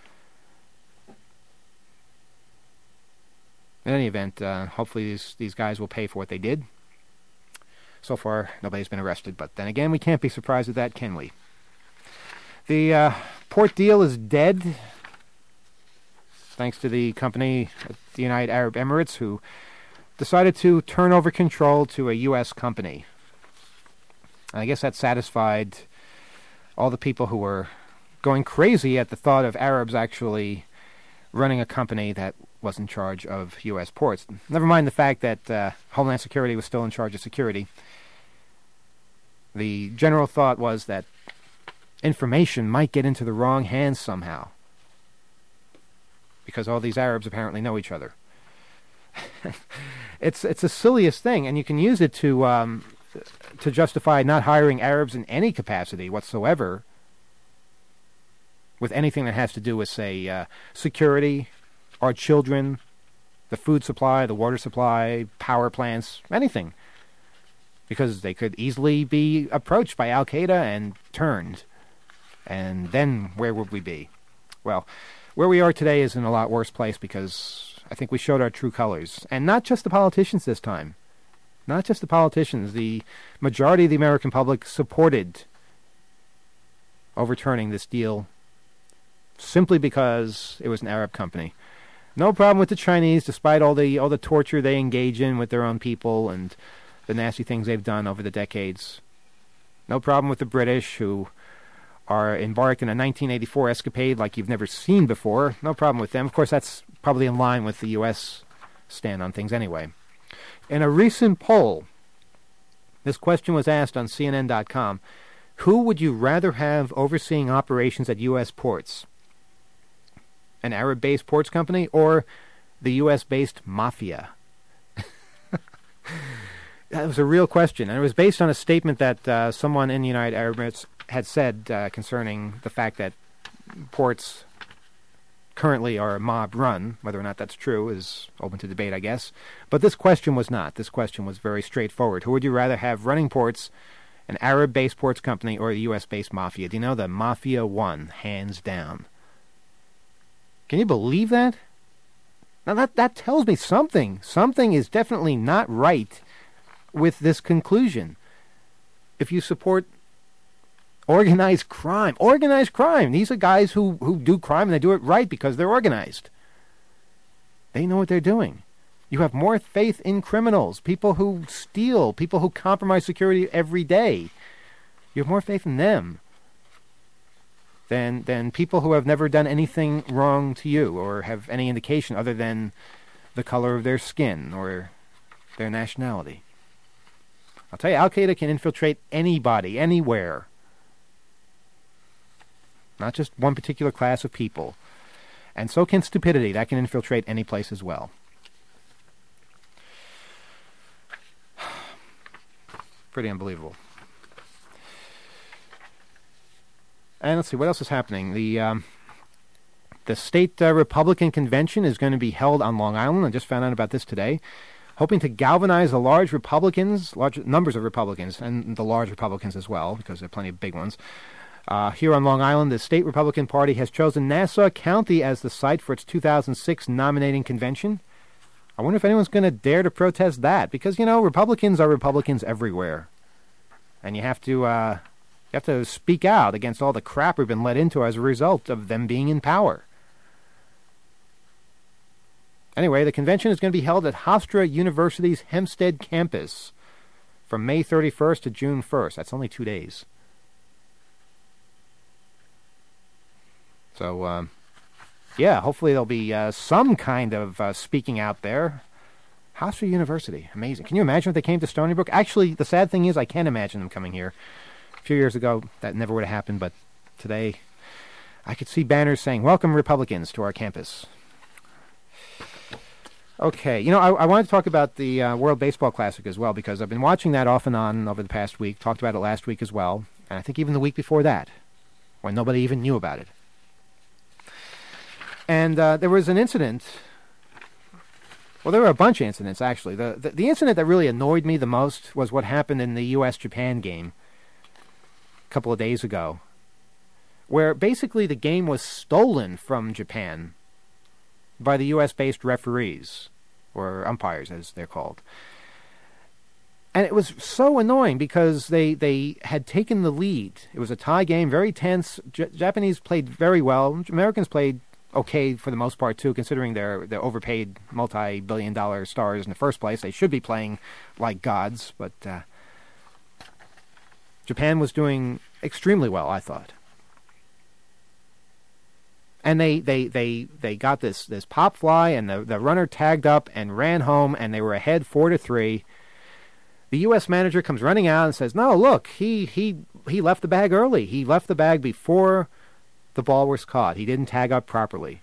In any event, uh, hopefully these, these guys will pay for what they did. So far, nobody's been arrested, but then again, we can't be surprised at that, can we? The uh, port deal is dead, thanks to the company, the United Arab Emirates, who decided to turn over control to a U S company. And I guess that satisfied all the people who were going crazy at the thought of Arabs actually running a company that was in charge of U S ports. Never mind the fact that uh, Homeland Security was still in charge of security. The general thought was that information might get into the wrong hands somehow, because all these Arabs apparently know each other. It's it's the silliest thing, and you can use it to um, to justify not hiring Arabs in any capacity whatsoever with anything that has to do with, say, uh, security, our children, the food supply, the water supply, power plants, anything. Because they could easily be approached by Al-Qaeda and turned. And then where would we be? Well, where we are today is in a lot worse place because I think we showed our true colors. And not just the politicians this time. Not just the politicians. The majority of the American public supported overturning this deal simply because it was an Arab company. No problem with the Chinese, despite all the all the torture they engage in with their own people and the nasty things they've done over the decades. No problem with the British, who are embarked in a nineteen eighty-four escapade like you've never seen before. No problem with them. Of course, that's probably in line with the U S stand on things anyway. In a recent poll, this question was asked on C N N dot com. Who would you rather have overseeing operations at U S ports? An Arab-based ports company or the U S-based mafia? that was a real question, and it was based on a statement that uh, someone in the United Arab Emirates had said uh, concerning the fact that ports currently are mob-run. Whether or not that's true is open to debate, I guess. But this question was not. This question was very straightforward. Who would you rather have running ports, an Arab-based ports company or a U S-based mafia? Do you know the mafia won, hands down? Can you believe that? Now that, that tells me something. Something is definitely not right with this conclusion. If you support organized crime, organized crime, these are guys who, who do crime and they do it right because they're organized. They know what they're doing. You have more faith in criminals, people who steal, people who compromise security every day. You have more faith in them than than people who have never done anything wrong to you or have any indication other than the color of their skin or their nationality. I'll tell you, Al-Qaeda can infiltrate anybody, anywhere. Not just one particular class of people. And so can stupidity. That can infiltrate any place as well. Pretty unbelievable. And let's see, what else is happening? The um, the state uh, Republican convention is going to be held on Long Island. I just found out about this today. Hoping to galvanize the large Republicans, large numbers of Republicans, and the large Republicans as well, because there are plenty of big ones. Uh, here on Long Island, the state Republican Party has chosen Nassau County as the site for its two thousand six nominating convention. I wonder if anyone's going to dare to protest that, because, you know, Republicans are Republicans everywhere. And you have to... Uh, You have to speak out against all the crap we've been let into as a result of them being in power. Anyway, the convention is going to be held at Hofstra University's Hempstead campus from May thirty-first to June first. That's only two days. So, um, yeah, hopefully there'll be uh, some kind of uh, speaking out there. Hofstra University, amazing. Can you imagine if they came to Stony Brook? Actually, the sad thing is I can't imagine them coming here. A few years ago, that never would have happened, but today I could see banners saying, "Welcome Republicans to our campus." Okay, you know, I, I wanted to talk about the uh, World Baseball Classic as well, because I've been watching that off and on over the past week, talked about it last week as well, and I think even the week before that, when nobody even knew about it. And uh, there was an incident, well, there were a bunch of incidents, actually. The, the, the incident that really annoyed me the most was what happened in the U S Japan game couple of days ago, where basically the game was stolen from Japan by the U S-based referees, or umpires as they're called. And it was so annoying because they, they had taken the lead. It was a tie game, very tense. J- Japanese played very well. Americans played okay for the most part too, considering they're, they're overpaid multi-billion dollar stars in the first place. They should be playing like gods, but... Uh, Japan was doing extremely well, I thought. And they, they, they, they got this, this pop fly, and the, the runner tagged up and ran home, and they were ahead four to three. The U S manager comes running out and says, "No, look, he, he, he left the bag early. He left the bag before the ball was caught. He didn't tag up properly."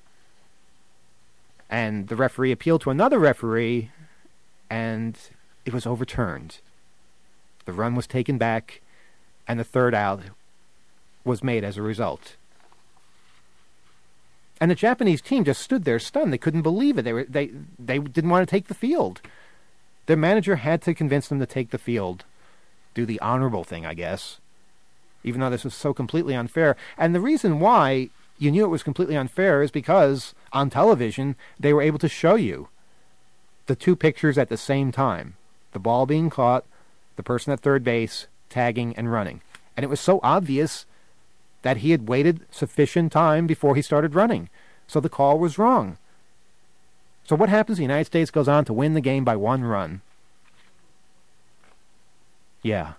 And the referee appealed to another referee, and it was overturned. The run was taken back, and the third out was made as a result. And the Japanese team just stood there stunned. They couldn't believe it. They were they they didn't want to take the field. Their manager had to convince them to take the field, do the honorable thing, I guess, even though this was so completely unfair. And the reason why you knew it was completely unfair is because on television they were able to show you the two pictures at the same time, the ball being caught, the person at third base, tagging and running. And it was so obvious that he had waited sufficient time before he started running. So the call was wrong. So what happens? The United States goes on to win the game by one run. Yeah.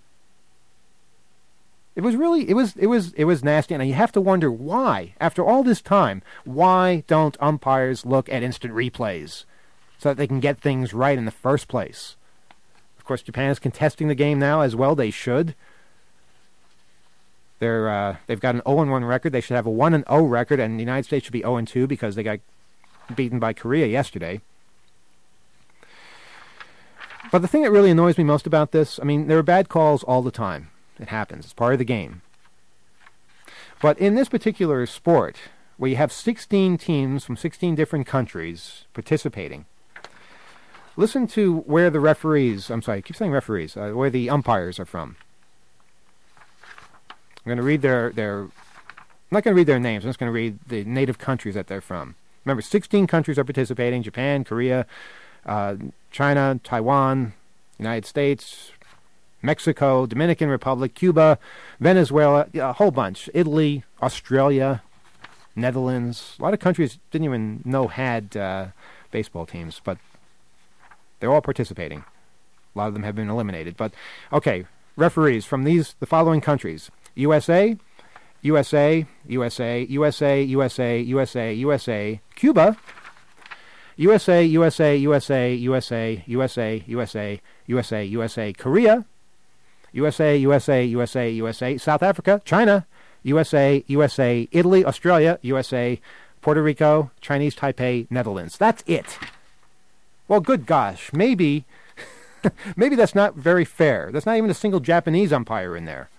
It was really, it was, it was, it was nasty. And you have to wonder why, after all this time, why don't umpires look at instant replays so that they can get things right in the first place? Of course, Japan is contesting the game now as well. They should. They're uh, they've got an oh and one record. They should have a one and oh record, and the United States should be oh and two because they got beaten by Korea yesterday. But the thing that really annoys me most about this, I mean, there are bad calls all the time. It happens. It's part of the game. But in this particular sport, where you have sixteen teams from sixteen different countries participating, listen to where the referees, I'm sorry, I keep saying referees, uh, where the umpires are from. I'm going to read their, their, I'm not going to read their names, I'm just going to read the native countries that they're from. Remember, sixteen countries are participating: Japan, Korea, uh, China, Taiwan, United States, Mexico, Dominican Republic, Cuba, Venezuela, a whole bunch. Italy, Australia, Netherlands. A lot of countries didn't even know had uh, baseball teams, but they're all participating. A lot of them have been eliminated. But, okay, referees from these, the following countries: U S A, U S A, U S A, U S A, U S A, U S A, U S A, Cuba, U S A, U S A, U S A, U S A, U S A, U S A, U S A, U S A, Korea, U S A, U S A, U S A, U S A, South Africa, China, U S A, U S A, Italy, Australia, U S A, Puerto Rico, Chinese Taipei, Netherlands. That's it. Well, good gosh, maybe, maybe that's not very fair. There's not even a single Japanese umpire in there.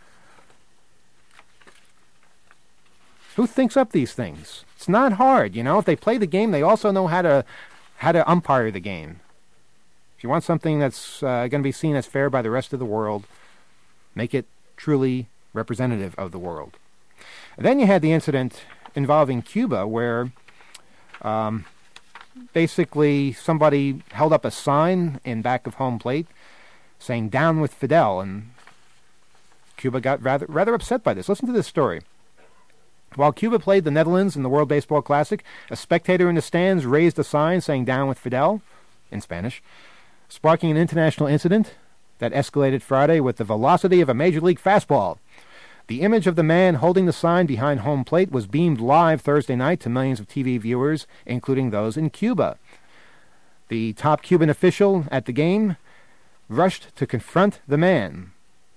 Who thinks up these things? It's not hard, you know. If they play the game, they also know how to how to umpire the game. If you want something that's uh, going to be seen as fair by the rest of the world, make it truly representative of the world. And then you had the incident involving Cuba, where um, basically somebody held up a sign in back of home plate saying "Down with Fidel," and Cuba got rather rather upset by this. Listen to this story. While Cuba played the Netherlands in the World Baseball Classic, a spectator in the stands raised a sign saying "Down with Fidel," in Spanish, sparking an international incident that escalated Friday with the velocity of a Major League fastball. The image of the man holding the sign behind home plate was beamed live Thursday night to millions of T V viewers, including those in Cuba. The top Cuban official at the game rushed to confront the man.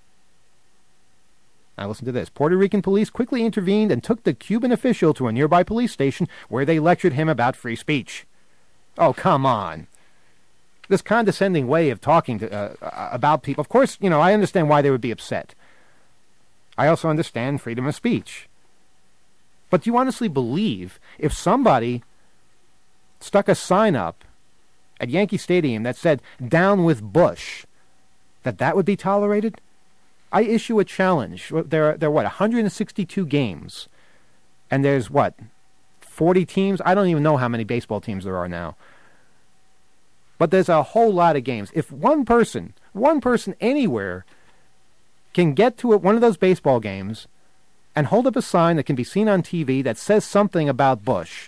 Now listen to this. Puerto Rican police quickly intervened and took the Cuban official to a nearby police station where they lectured him about free speech. Oh, come on. This condescending way of talking to, uh, about people. Of course, you know, I understand why they would be upset. I also understand freedom of speech. But do you honestly believe if somebody stuck a sign up at Yankee Stadium that said "Down with Bush," that that would be tolerated? I issue a challenge. There are, there are what, one hundred sixty-two games. And there's, what, forty teams? I don't even know how many baseball teams there are now. But there's a whole lot of games. If one person, one person anywhere can get to one of those baseball games and hold up a sign that can be seen on T V that says something about Bush,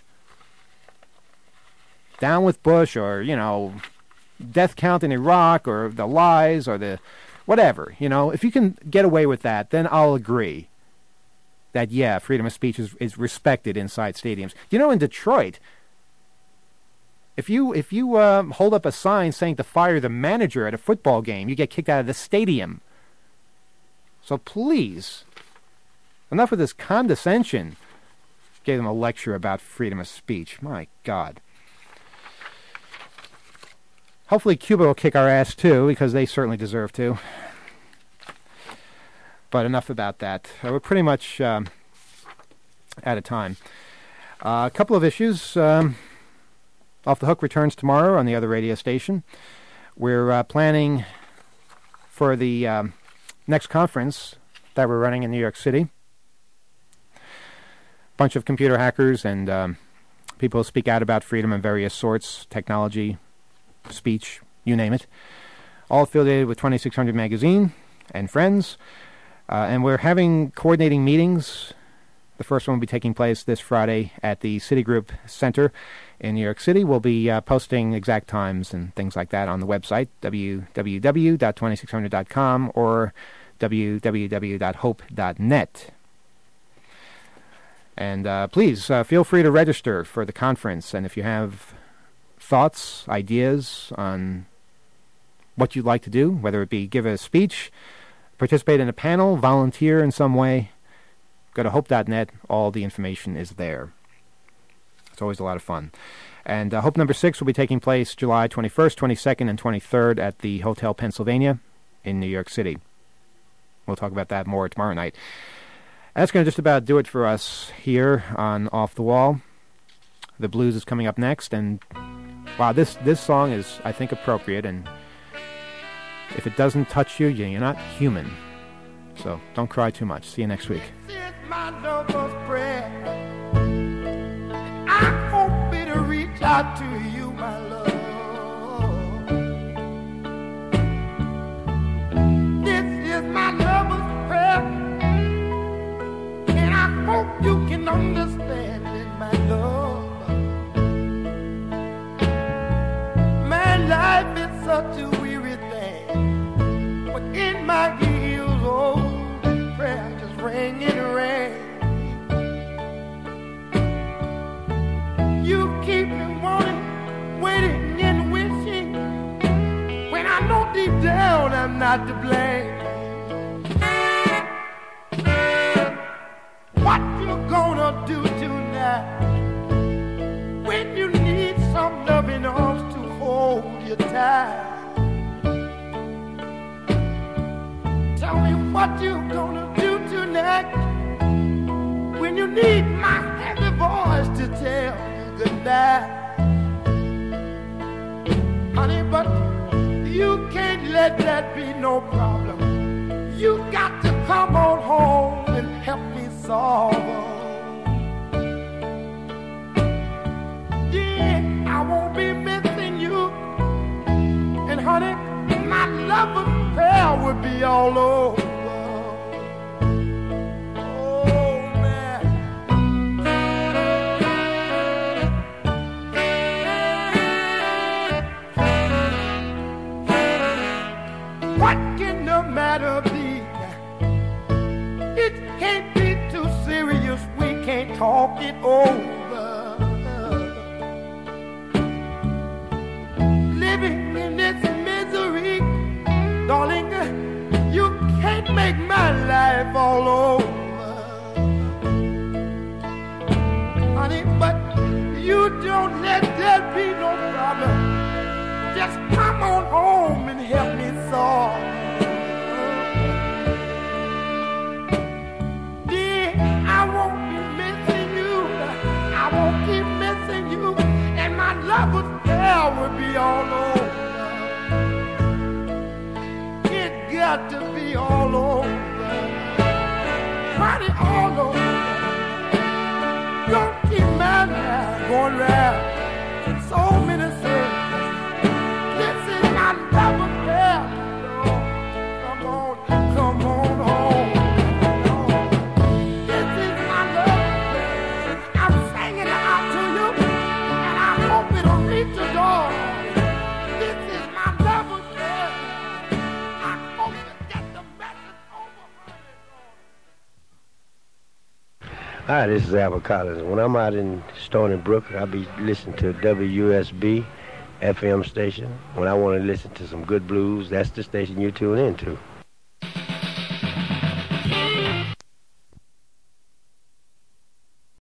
"Down with Bush," or, you know, death count in Iraq, or the lies, or the whatever, you know, if you can get away with that, then I'll agree that, yeah, freedom of speech is, is respected inside stadiums. You know, in Detroit, if you if you um, hold up a sign saying to fire the manager at a football game, you get kicked out of the stadium. So please, enough of this condescension. Gave them a lecture about freedom of speech. My God. Hopefully Cuba will kick our ass too, because they certainly deserve to. But enough about that. Uh, we're pretty much um, out of time. Uh, a couple of issues. Um, Off the Hook returns tomorrow on the other radio station. We're uh, planning for the um, next conference that we're running in New York City. Bunch of computer hackers and um, people who speak out about freedom of various sorts, technology, speech, you name it, all affiliated with twenty-six hundred Magazine and friends, uh, and we're having coordinating meetings. The first one will be taking place this Friday at the Citigroup Center in New York City. We'll be uh, posting exact times and things like that on the website, w w w dot twenty-six hundred dot com or w w w dot hope dot net. And uh, please uh, feel free to register for the conference, and if you have thoughts, ideas on what you'd like to do, whether it be give a speech, participate in a panel, volunteer in some way, go to hope dot net. All the information is there. It's always a lot of fun. And uh, Hope Number Six will be taking place July twenty-first, twenty-second, and twenty-third at the Hotel Pennsylvania in New York City. We'll talk about that more tomorrow night. That's going to just about do it for us here on Off the Wall. The blues is coming up next, and wow, this, this song is, I think, appropriate, and if it doesn't touch you, you're not human. So don't cry too much. See you next week. This is my lover's prayer. I hope it'll reach out to you, my love. This is my lover's prayer, and I hope you can understand it, my love. My life is such a weary thing, but in my ears, oh, prayer just ring and ring. You keep me wanting, waiting and wishing, when I know deep down I'm not to blame. What you gonna do tonight when you need some loving arms to hold you tight? Tell me what you gonna do tonight when you need my heavy voice to tell you goodnight. Honey, but you can't let that be no problem. You got to come on home and help me solve them. Yeah, I won't be missing you. And honey, my love affair would be all over. Oh, man. What can the matter be? It can't be too serious. We can't talk it over. Living in this misery, darling, you can't make my life all over. Honey, but you don't let there be no problem. Just come on home and help me solve. Dear, I won't be missing you. I won't keep missing you. And my love affair will be all over. It got to be all over. Honey, all over. Don't keep my life going round in so many circles. This is my love affair. Come on, come on home. This is my love affair. I'm singing it out to you, and I hope it'll reach the door. This is my love affair. I hope you get the message over. Hi, this is Albert Collins. When I'm out in Stony Brook, I'll be listening to W U S B F M station. When I want to listen to some good blues, that's the station you tune into.